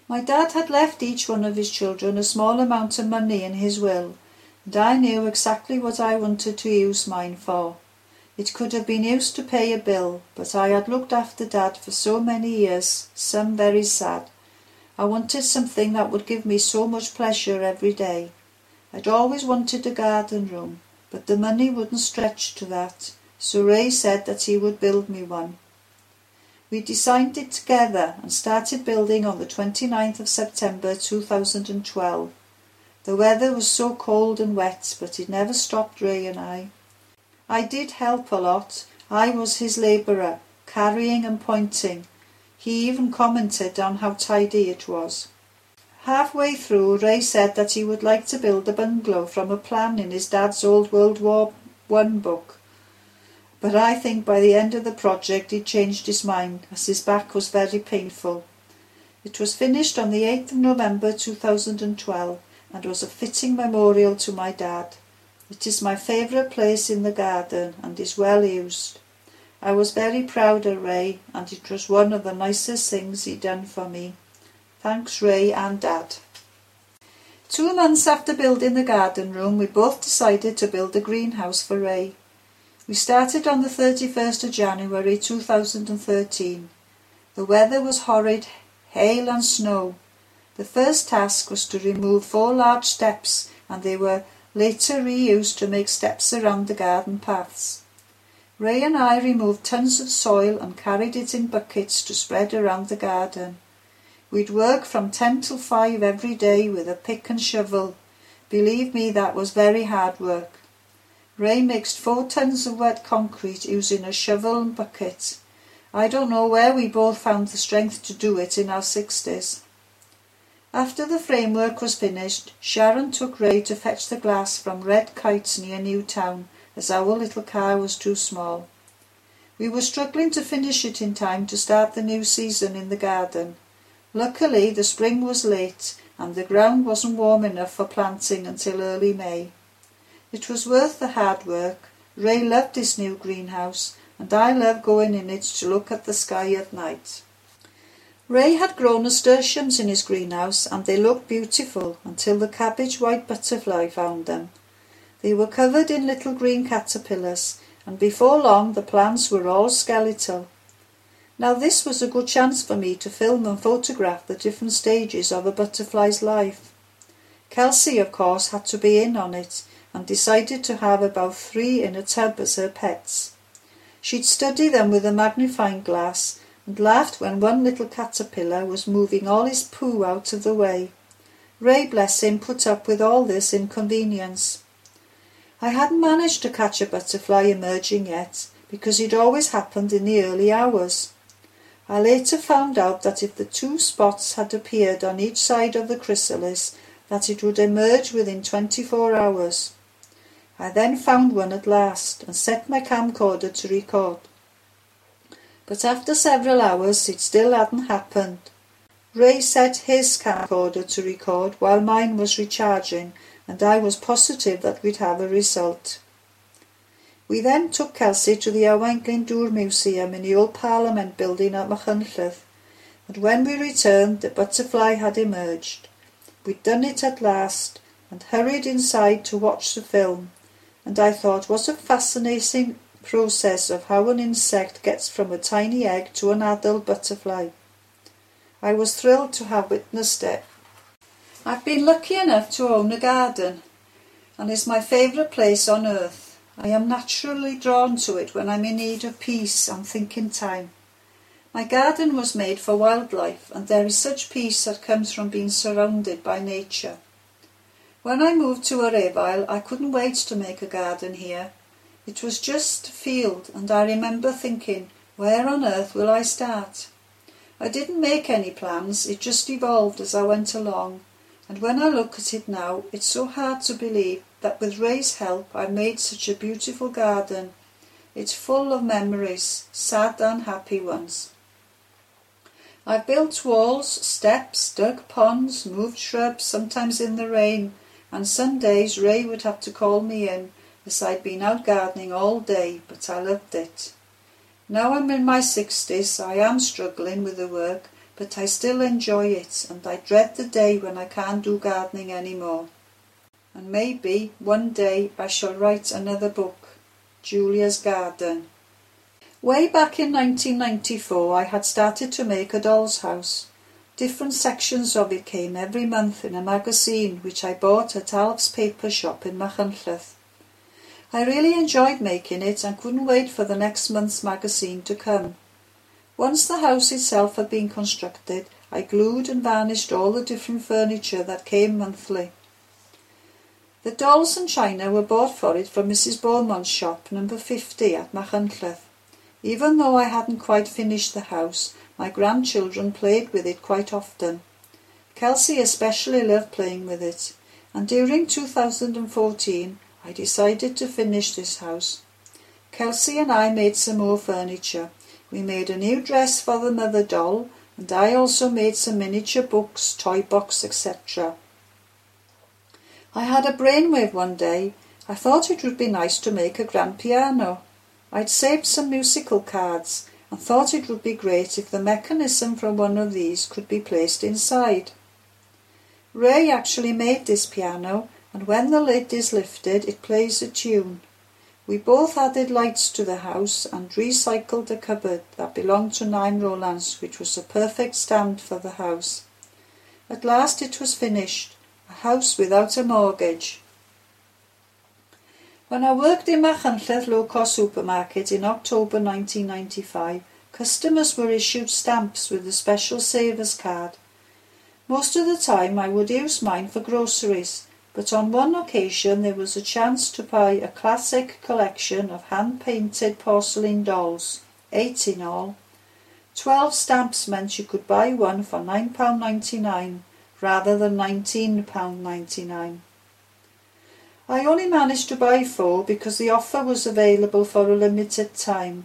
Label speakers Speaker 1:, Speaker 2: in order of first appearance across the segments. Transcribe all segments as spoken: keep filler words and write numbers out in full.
Speaker 1: My dad had left each one of his children a small amount of money in his will, and I knew exactly what I wanted to use mine for. It could have been used to pay a bill, but I had looked after Dad for so many years, some very sad. I wanted something that would give me so much pleasure every day. I'd always wanted a garden room, but the money wouldn't stretch to that, so Ray said that he would build me one. We designed it together and started building on the twenty-ninth of September two thousand twelve. The weather was so cold and wet, but it never stopped Ray and I. I did help a lot. I was his labourer, carrying and pointing. He even commented on how tidy it was. Halfway through, Ray said that he would like to build a bungalow from a plan in his dad's old World War One book. But I think by the end of the project he changed his mind, as his back was very painful. It was finished on the eighth of November two thousand twelve and was a fitting memorial to my dad. It is my favourite place in the garden and is well used. I was very proud of Ray, and it was one of the nicest things he'd done for me. Thanks, Ray and Dad. Two months after building the garden room, we both decided to build a greenhouse for Ray. We started on the thirty-first of January two thousand thirteen. The weather was horrid, hail and snow. The first task was to remove four large steps, and they were later reused to make steps around the garden paths. Ray and I removed tons of soil and carried it in buckets to spread around the garden. We'd work from ten till five every day with a pick and shovel. Believe me, that was very hard work. Ray mixed four tons of wet concrete using a shovel and bucket. I don't know where we both found the strength to do it in our sixties. After the framework was finished, Sharon took Ray to fetch the glass from Red Kites near Newtown, as our little car was too small. We were struggling to finish it in time to start the new season in the garden. Luckily, the spring was late, and the ground wasn't warm enough for planting until early May. It was worth the hard work. Ray loved his new greenhouse, and I loved going in it to look at the sky at night. Ray had grown nasturtiums in his greenhouse, and they looked beautiful until the cabbage white butterfly found them. They were covered in little green caterpillars, and before long the plants were all skeletal. Now this was a good chance for me to film and photograph the different stages of a butterfly's life. Kelsey, of course, had to be in on it, and decided to have about three in a tub as her pets. She'd study them with a magnifying glass, and laughed when one little caterpillar was moving all his poo out of the way. Ray, bless him, put up with all this inconvenience. I hadn't managed to catch a butterfly emerging yet, because it always happened in the early hours. I later found out that if the two spots had appeared on each side of the chrysalis, that it would emerge within twenty-four hours. I then found one at last, and set my camcorder to record. But after several hours it still hadn't happened. Ray set his camcorder to record while mine was recharging, and I was positive that we'd have a result. We then took Kelsey to the Owain Glyndŵr Museum in the old Parliament building at Machynlleth, and when we returned the butterfly had emerged. We'd done it at last, and hurried inside to watch the film, and I thought what a fascinating process of how an insect gets from a tiny egg to an adult butterfly. I was thrilled to have witnessed it. I've been lucky enough to own a garden, and it's my favourite place on earth. I am naturally drawn to it when I'm in need of peace and thinking time. My garden was made for wildlife, and there is such peace that comes from being surrounded by nature. When I moved to Arefile, I couldn't wait to make a garden here. It was just a field, and I remember thinking, where on earth will I start? I didn't make any plans, it just evolved as I went along, and when I look at it now, it's so hard to believe that with Ray's help I made such a beautiful garden. It's full of memories, sad and happy ones. I've built walls, steps, dug ponds, moved shrubs, sometimes in the rain, and some days Ray would have to call me in, as I'd been out gardening all day, but I loved it. Now I'm in my sixties, I am struggling with the work, but I still enjoy it, and I dread the day when I can't do gardening anymore. And maybe one day I shall write another book, Julia's Garden. Way back in nineteen ninety-four I had started to make a doll's house. Different sections of it came every month in a magazine which I bought at Alf's paper shop in Machynlleth. I really enjoyed making it and couldn't wait for the next month's magazine to come. Once the house itself had been constructed, I glued and varnished all the different furniture that came monthly. The dolls and china were bought for it from Missus Beaumont's shop, number fifty at Machynlleth. Even though I hadn't quite finished the house, my grandchildren played with it quite often. Kelsey especially loved playing with it, and during two thousand fourteen I decided to finish this house. Kelsey and I made some more furniture. We made a new dress for the mother doll, and I also made some miniature books, toy box, et cetera. I had a brainwave one day. I thought it would be nice to make a grand piano. I'd saved some musical cards and thought it would be great if the mechanism from one of these could be placed inside. Ray actually made this piano, and when the lid is lifted it plays a tune. We both added lights to the house and recycled a cupboard that belonged to Nine Rowlands, which was a perfect stand for the house. At last it was finished, a house without a mortgage. When I worked in Machynlleth low-cost supermarket in October nineteen ninety-five, customers were issued stamps with a special savers card. Most of the time I would use mine for groceries, but on one occasion there was a chance to buy a classic collection of hand-painted porcelain dolls, eight in all. Twelve stamps meant you could buy one for nine pounds ninety-nine rather than nineteen pounds ninety-nine. I only managed to buy four because the offer was available for a limited time.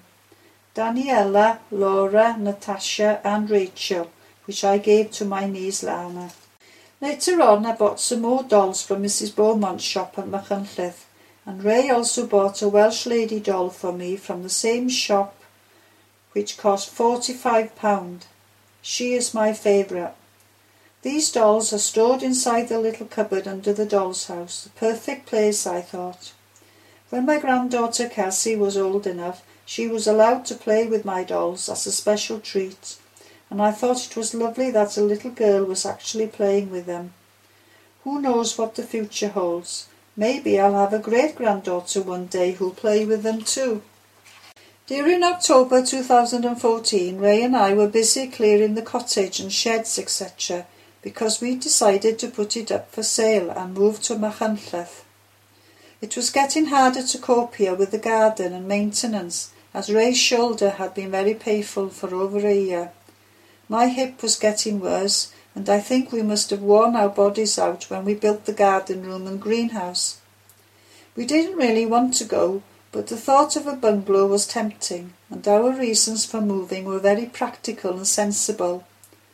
Speaker 1: Daniela, Laura, Natasha and Rachel, which I gave to my niece Lana. Later on I bought some more dolls from Missus Beaumont's shop at Machynlleth, and Ray also bought a Welsh lady doll for me from the same shop, which cost forty-five pounds. She is my favourite. These dolls are stored inside the little cupboard under the doll's house, the perfect place, I thought. When my granddaughter Cassie was old enough, she was allowed to play with my dolls as a special treat, and I thought it was lovely that a little girl was actually playing with them. Who knows what the future holds? Maybe I'll have a great-granddaughter one day who'll play with them too. During October two thousand fourteen, Ray and I were busy clearing the cottage and sheds, et cetera, because we decided to put it up for sale and move to Machynlleth. It was getting harder to cope here with the garden and maintenance, as Ray's shoulder had been very painful for over a year. My hip was getting worse, and I think we must have worn our bodies out when we built the garden room and greenhouse. We didn't really want to go, but the thought of a bungalow was tempting, and our reasons for moving were very practical and sensible.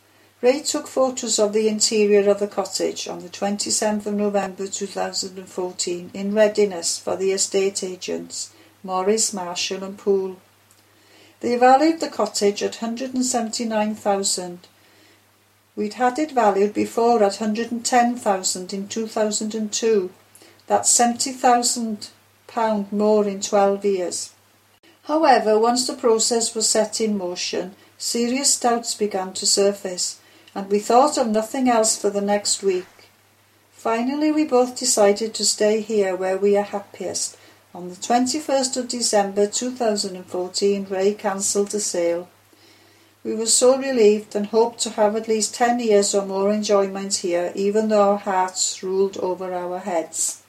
Speaker 1: Ray took photos of the interior of the cottage on the twenty-seventh of November two thousand fourteen in readiness for the estate agents, Morris, Marshall and Poole. They valued the cottage at one hundred seventy-nine thousand pounds. We'd had it valued before at one hundred ten thousand pounds in two thousand two. That's seventy thousand pounds more in twelve years. However, once the process was set in motion, serious doubts began to surface, and we thought of nothing else for the next week. Finally, we both decided to stay here where we are happiest. On the twenty-first of December two thousand fourteen, Ray cancelled the sale. We were so relieved and hoped to have at least ten years or more enjoyment here, even though our hearts ruled over our heads.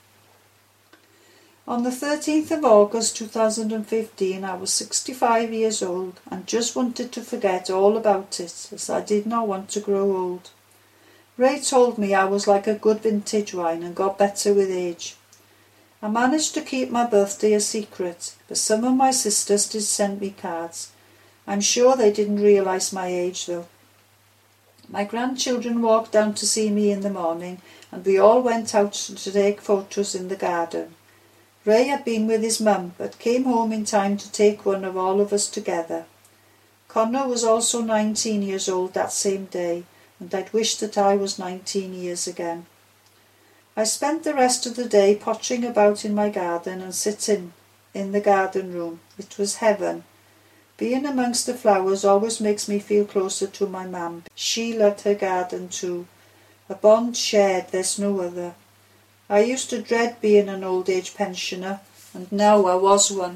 Speaker 1: On the thirteenth of August two thousand fifteen, I was sixty-five years old and just wanted to forget all about it, as I did not want to grow old. Ray told me I was like a good vintage wine and got better with age. I managed to keep my birthday a secret, but some of my sisters did send me cards. I'm sure they didn't realise my age though. My grandchildren walked down to see me in the morning, and we all went out to take photos in the garden. Ray had been with his mum, but came home in time to take one of all of us together. Connor was also nineteen years old that same day, and I'd wish that I was nineteen years again. I spent the rest of the day pottering about in my garden and sitting in the garden room. It was heaven. Being amongst the flowers always makes me feel closer to my mam. She loved her garden too. A bond shared, there's no other. I used to dread being an old age pensioner, and now I was one.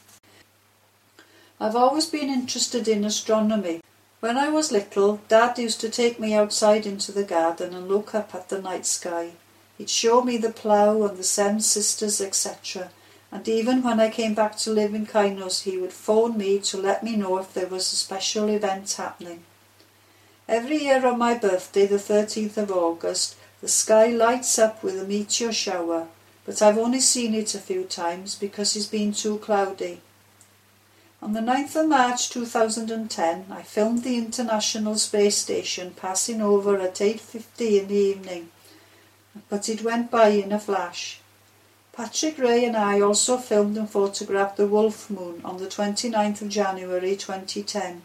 Speaker 1: I've always been interested in astronomy. When I was little, Dad used to take me outside into the garden and look up at the night sky. He'd show me the plough and the Seven Sisters, et cetera, and even when I came back to live in Kynos, he would phone me to let me know if there was a special event happening. Every year on my birthday, the thirteenth of August, the sky lights up with a meteor shower, but I've only seen it a few times because it's been too cloudy. On the ninth of March two thousand ten, I filmed the International Space Station passing over at eight fifty in the evening, but it went by in a flash. Patrick Ray and I also filmed and photographed the Wolf Moon on the twenty-ninth of January twenty ten.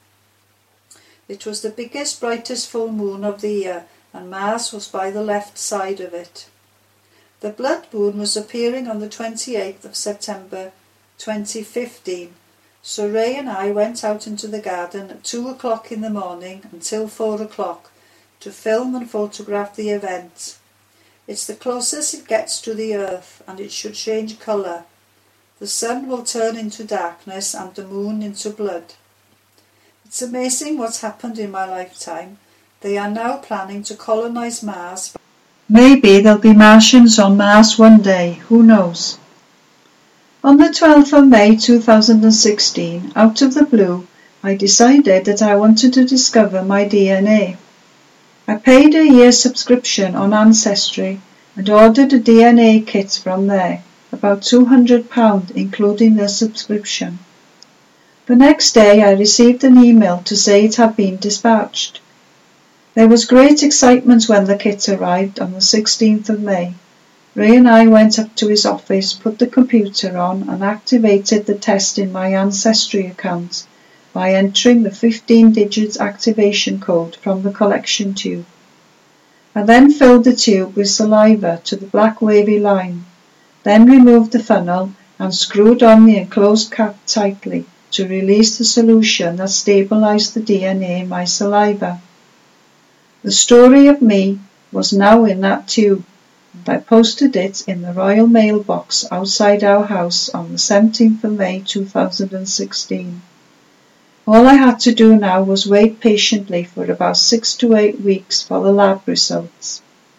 Speaker 1: It was the biggest, brightest full moon of the year, and Mars was by the left side of it. The blood moon was appearing on the twenty-eighth of September twenty fifteen, so Ray and I went out into the garden at two o'clock in the morning until four o'clock to film and photograph the event. It's the closest it gets to the earth, and it should change colour. The sun will turn into darkness and the moon into blood. It's amazing what's happened in my lifetime. They are now planning to colonise Mars. Maybe there'll be Martians on Mars one day, who knows? On the twelfth of May two thousand sixteen, out of the blue, I decided that I wanted to discover my D N A. I paid a year's subscription on Ancestry and ordered a D N A kit from there, about two hundred pounds including the subscription. The next day I received an email to say it had been dispatched. There was great excitement when the kit arrived on the sixteenth of May. Ray and I went up to his office, put the computer on and activated the test in my Ancestry account by entering the fifteen digit activation code from the collection tube. I then filled the tube with saliva to the black wavy line, then removed the funnel and screwed on the enclosed cap tightly to release the solution that stabilized the D N A in my saliva. The story of me was now in that tube, and I posted it in the Royal Mail box outside our house on the seventeenth of May two thousand sixteen. All I had to do now was wait patiently for about six to eight weeks for the lab results.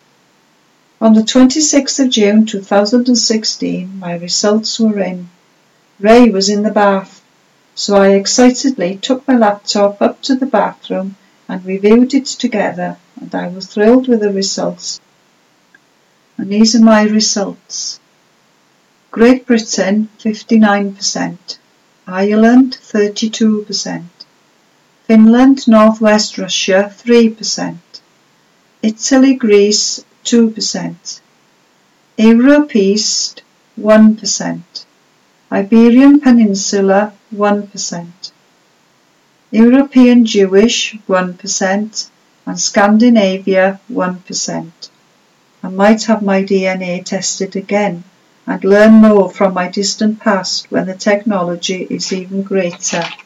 Speaker 1: On the twenty-sixth of June two thousand sixteen, my results were in. Ray was in the bath, so I excitedly took my laptop up to the bathroom and reviewed it together, and I was thrilled with the results. And these are my results. Great Britain, fifty-nine percent. Ireland, thirty-two percent. Finland, Northwest Russia, three percent. Italy, Greece, two percent. Europe East, one percent. Iberian Peninsula, one percent. European Jewish, one percent. And Scandinavia, one percent. I might have my D N A tested again and learn more from my distant past when the technology is even greater.